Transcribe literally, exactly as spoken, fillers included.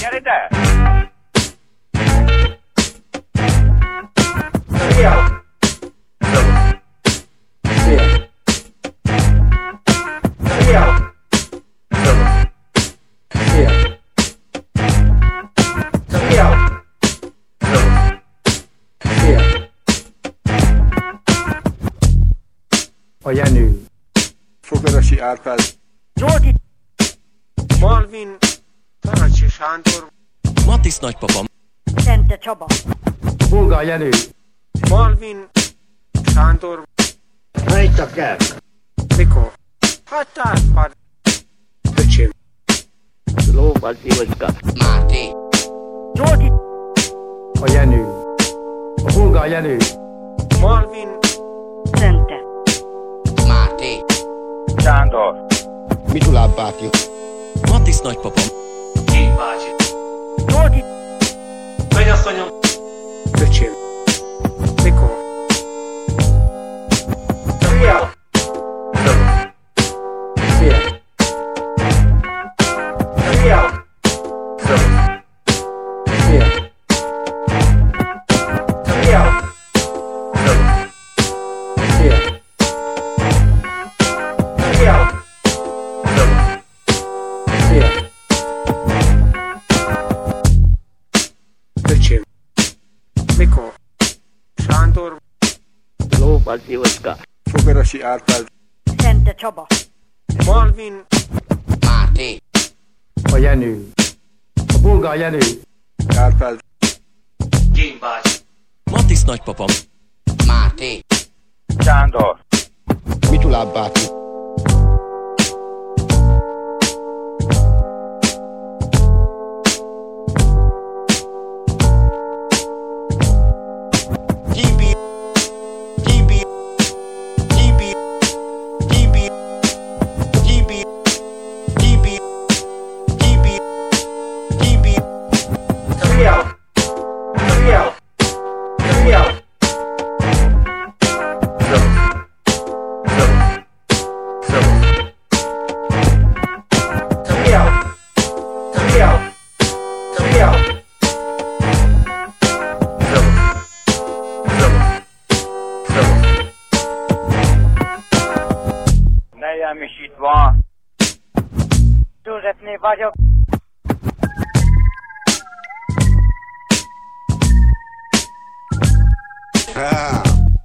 Gyere ide! Szia! Szia! Szia! Szia! Szia! Szia! A Jenő. Fogarasi Árpád. Zsolti. Malvin. Taracsi Sándor. Matisz nagypapa. Szente Csaba. Bulgár Jenő. Malvin. Sándor. Hajtak el! Mikor? Hát Árpád. Öcsém. Lóval Ivocska. Máté. Zsolti. A Jenő. A Bulgár Jenő. Malvin. Szente. Máté. Sándor. Mikuláb bátyja. Matisz nagypapa. Két bácsi. Zsolti. Mennyasszonyom. Öcsém. Mikor? Szia! Szia! Szia! Szia! Szia! Szia! Szia! Szia! Öcsém. Mikor? Sándor. Lóval Ivocska. Fogarasi Árpád. Szente Csaba. Malvin. Máté. A Jenő. A Bulgár Jenő. Árpád. Gén bácsi. Matisz nagypapa. Máté. Sándor. Mikuláb bátyja. Gibi. Gibi. Gibi. Gibi. Gibi. Gibi. Gibi. Gibi. Szia! Szia! Szia! Szia! Szia! Szia! Nejem is itt van. Józsefné vagyok.